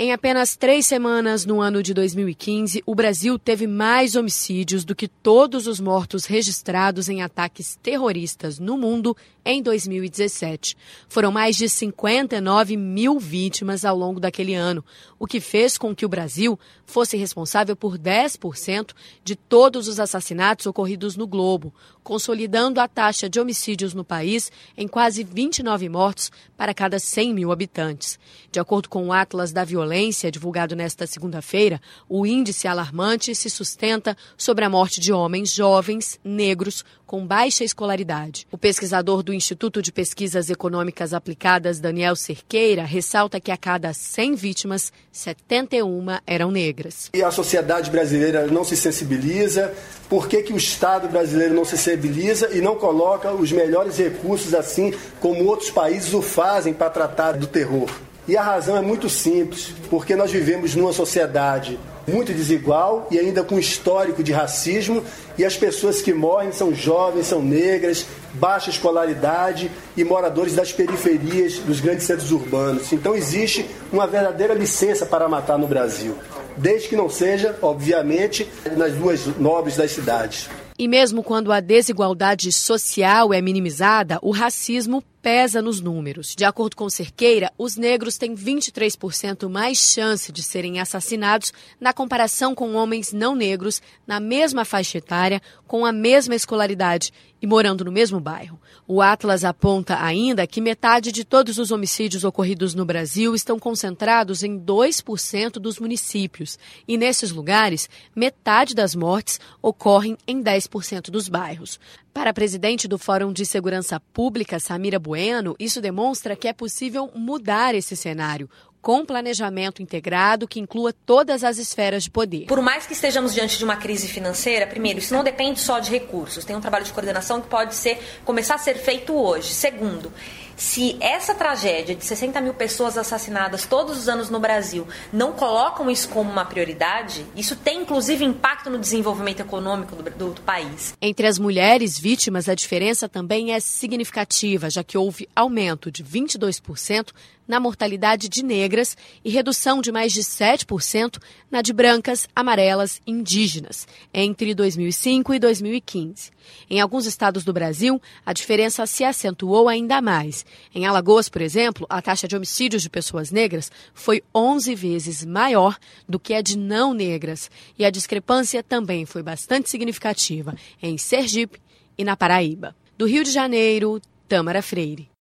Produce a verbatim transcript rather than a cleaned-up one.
Em apenas três semanas no ano de dois mil e quinze, o Brasil teve mais homicídios do que todos os mortos registrados em ataques terroristas no mundo em dois mil e dezessete. Foram mais de cinquenta e nove mil vítimas ao longo daquele ano, o que fez com que o Brasil fosse responsável por dez por cento de todos os assassinatos ocorridos no globo, consolidando a taxa de homicídios no país em quase vinte e nove mortos para cada cem mil habitantes. De acordo com o Atlas da Violência, divulgado nesta segunda-feira, o índice alarmante se sustenta sobre a morte de homens jovens, negros, com baixa escolaridade. O pesquisador do Instituto de Pesquisas Econômicas Aplicadas, Daniel Cerqueira, ressalta que a cada cem vítimas, setenta e uma eram negras. E a sociedade brasileira não se sensibiliza. Por que que o Estado brasileiro não se sensibiliza e não coloca os melhores recursos, assim como outros países o fazem, para tratar do terror? E a razão é muito simples, porque nós vivemos numa sociedade muito desigual e ainda com histórico de racismo, e as pessoas que morrem são jovens, são negras, baixa escolaridade e moradores das periferias dos grandes centros urbanos. Então existe uma verdadeira licença para matar no Brasil, desde que não seja, obviamente, nas ruas nobres das cidades. E mesmo quando a desigualdade social é minimizada, o racismo pesa nos números. De acordo com Cerqueira, os negros têm vinte e três por cento mais chance de serem assassinados na comparação com homens não negros na mesma faixa etária, com a mesma escolaridade e morando no mesmo bairro. O Atlas aponta ainda que metade de todos os homicídios ocorridos no Brasil estão concentrados em dois por cento dos municípios. E nesses lugares, metade das mortes ocorrem em dez por cento dos bairros. Para a presidente do Fórum de Segurança Pública, Samira Bueno, isso demonstra que é possível mudar esse cenário, com planejamento integrado que inclua todas as esferas de poder. Por mais que estejamos diante de uma crise financeira, primeiro, isso não depende só de recursos. Tem um trabalho de coordenação que pode ser, começar a ser feito hoje. Segundo, se essa tragédia de sessenta mil pessoas assassinadas todos os anos no Brasil não colocam isso como uma prioridade, isso tem inclusive impacto no desenvolvimento econômico do, do, do país. Entre as mulheres vítimas, a diferença também é significativa, já que houve aumento de vinte e dois por cento na mortalidade de negras e redução de mais de sete por cento na de brancas, amarelas e indígenas, entre dois mil e cinco e dois mil e quinze. Em alguns estados do Brasil, a diferença se acentuou ainda mais. Em Alagoas, por exemplo, a taxa de homicídios de pessoas negras foi onze vezes maior do que a de não negras. E a discrepância também foi bastante significativa em Sergipe e na Paraíba. Do Rio de Janeiro, Tâmara Freire.